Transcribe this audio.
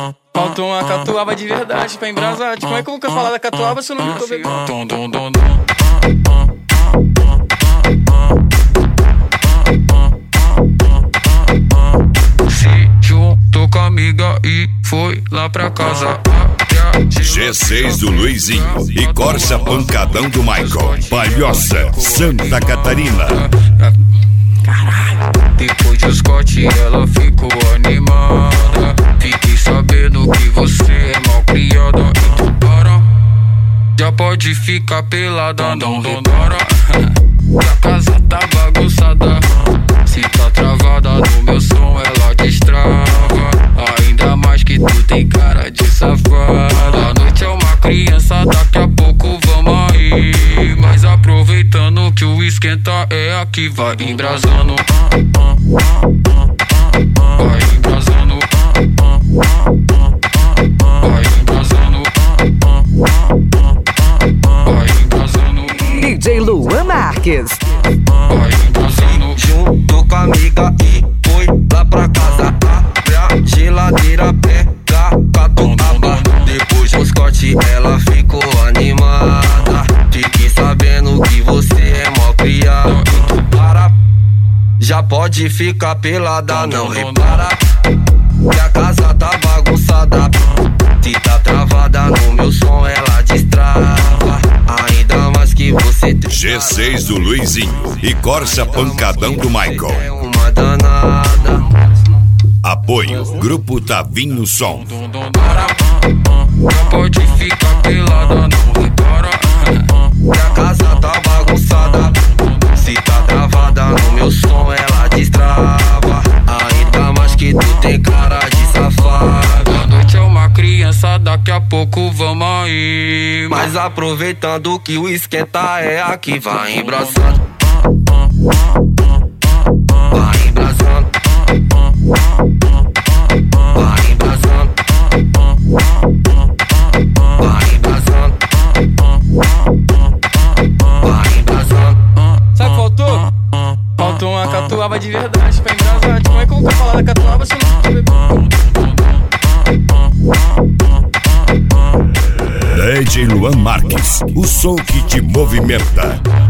Falta uma catuaba de verdade pra embrasar. Como é que eu vou falar da catuaba se eu não tô bebendo? Se juntou com a amiga e foi lá pra casa. G6 do Luizinho e Corsa Pancadão do Michael. Palhoça, Santa Catarina. Caralho. Depois de Scott ela ficou animada. Fiquei sabendo que você é mal criada. Então para, já pode ficar pelada, não repara. Que a casa tá bagunçada. Se tá travada no meu som ela destrava. Ainda mais que tu tem cara de safada. A noite é uma criança, daqui a pouco vamos aí. Mas aproveitando que o esquenta é aqui, vai embrasando. Vai embrasando. Vai embrasando. Vai embrasando. DJ Luan Marques. Vai embrasando. Juntou com a amiga e foi lá pra casa. Abre a geladeira, pega catuaba. Depois do Scott ela ficou animada. Fiquei sabendo que você é mó criado. Para, já pode ficar pelada, não repara. Que a casa tá bagunçada. Se tá travada no meu som ela destrava. Ainda mais que você tem G6 do Luizinho e Corsa Pancadão do Michael. é uma danada. Apoio Grupo Tavinho Som. Já pode ficar pelada, não repara. Que a casa tá bagunçada. Se tá travada no meu som ela destrava. Ainda mais que tu tem cara de safada. A noite é uma criança, daqui a pouco vamos aí. Mas aproveitando que o esquenta é aqui, vai embraçando. Vai embraçando. Vai embraçando. Vai embraçando. Vai embraçando. Sabe o que faltou? Faltou uma catuaba de verdade pra embrasar. Como é que eu vou falar da catuaba se eu não tô bebendo? DJ Luan Marques, o som que te movimenta.